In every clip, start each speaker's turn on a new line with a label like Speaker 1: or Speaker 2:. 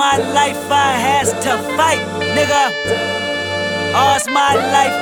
Speaker 1: my life I has to fight, nigga. All's my life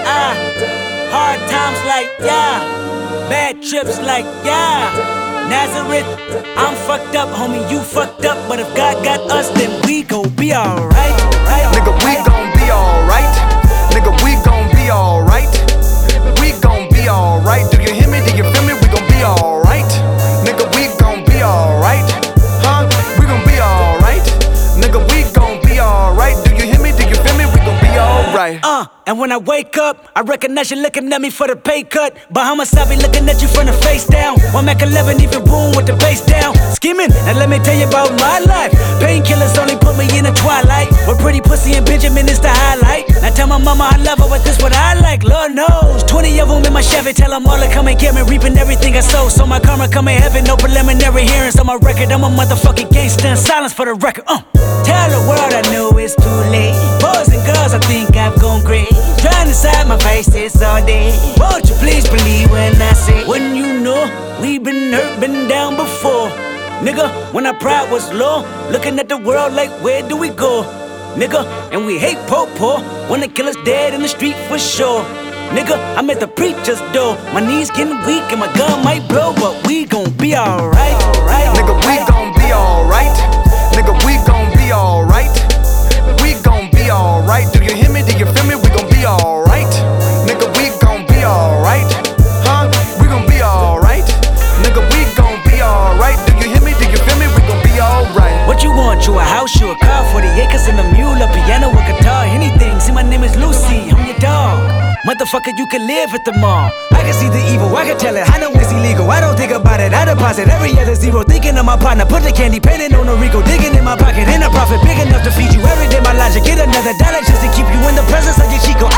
Speaker 1: hard times like yeah, bad trips like yeah. Nazareth, I'm fucked up, homie, you fucked up. But if God got us, then we gon' be alright.
Speaker 2: Nigga, we gon' be alright. Nigga, we gon' be alright. We gon' be alright. Do you hear me? Do you feel me? We gon' be alright. Nigga, we gon' be alright. Huh? We gon' be alright. Nigga, we gon' be alright. Do you hear me? Do you feel me? We gon' be alright.
Speaker 1: And when I wake up, I recognize you looking at me for the pay cut. Bahamas, I be looking at you from the face down. One Mac 11, even boom with the bass down. Scheming, now let me tell you about my life. Painkillers only put me in the twilight. With pretty pussy and Benjamin is the highlight. Now tell my mama I love her, but this what I like, Lord knows. 20 of them in my Chevy, tell them all to come and get me. Reaping everything I sow, so my karma come in heaven. No preliminary hearings on my record. I'm a motherfucking gangster, and silence for the record. Tell the world I know it's too late. Boys and girls, I think I've gone crazy. Trying to side my faces all day. Won't you please believe when I say, when you know we been hurt, been down before. Nigga, when our pride was low, looking at the world like where do we go? Nigga, and we hate po-po, wanna kill us dead in the street for sure. Nigga, I'm at the preacher's door. My knees getting weak and my gun might blow, but we gon' be alright.
Speaker 2: Nigga, we gon' be alright. Nigga, we gon' be alright. We gon' be alright. Do you hear me? Do you feel me? We gon' be alright. Nigga, we gon' be alright. Huh? We gon' be alright. Nigga, we gon' be alright. Do you hear me? Do you feel me? We gon' be alright.
Speaker 1: What you want? You a house, you a car, 40 acres and a mule, a piano, a guitar, anything. See, my name is Lucy, I'm your dog. Motherfucker, you can live at the mall. I can see the evil, I can tell it, I know it's illegal. I don't think about it, I deposit every other zero. Thinking of my partner, put the candy, painting on a Rico. Digging in my pocket, ain't a profit big enough to feed you. Every day my logic, get another dollar just to keep you in the presence of your Chico.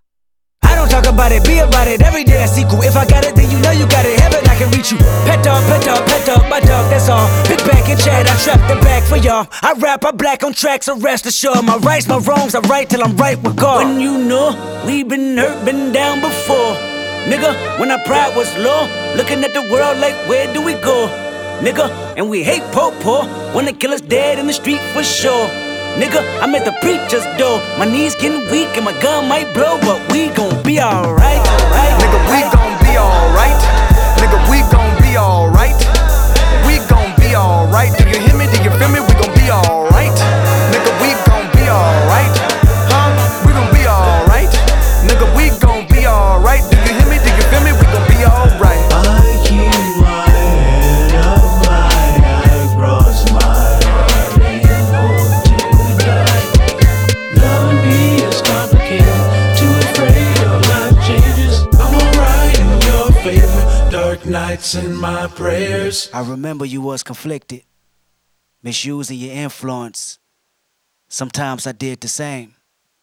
Speaker 1: I don't talk about it, be about it, every day I sequel. If I got it, then you know you got it, heaven I can reach you. Pet dog, my dog, that's all. Big back and chat, I trap the back for y'all. I rap, I black on tracks, so rest assured. My rights, my wrongs, I right till I'm right with God. When you know, we been hurt, been down before. Nigga, when our pride was low, looking at the world like where do we go? Nigga, and we hate po-po, wanna kill us dead in the street for sure. Nigga, I'm at the preacher's door. My knees getting weak and my gun might blow, but we gon' be alright.
Speaker 2: Nigga, we gon' be alright. Nigga, we gon' be alright. We gon' be alright. Do you hear me? Do you feel me? We gon' be alright. Nigga, we gon' be alright. Huh? We gon' be alright. Nigga, we gon' be alright. Do you hear me? Do you feel me? We gon' be alright.
Speaker 3: I keep my head up high, I cross my heart and hope to die. Loving me is complicated, too afraid of life changes. I'm alright in your favor, dark nights and my prayers.
Speaker 1: I remember you was conflicted, misusing your influence. Sometimes I did the same,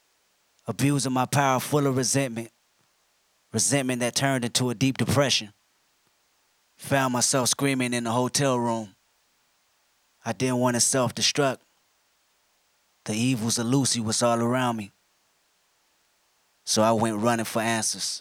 Speaker 1: abusing my power full of resentment. Resentment that turned into a deep depression. Found myself screaming in the hotel room. I didn't want to self-destruct. The evils of Lucy was all around me. So I went running for answers.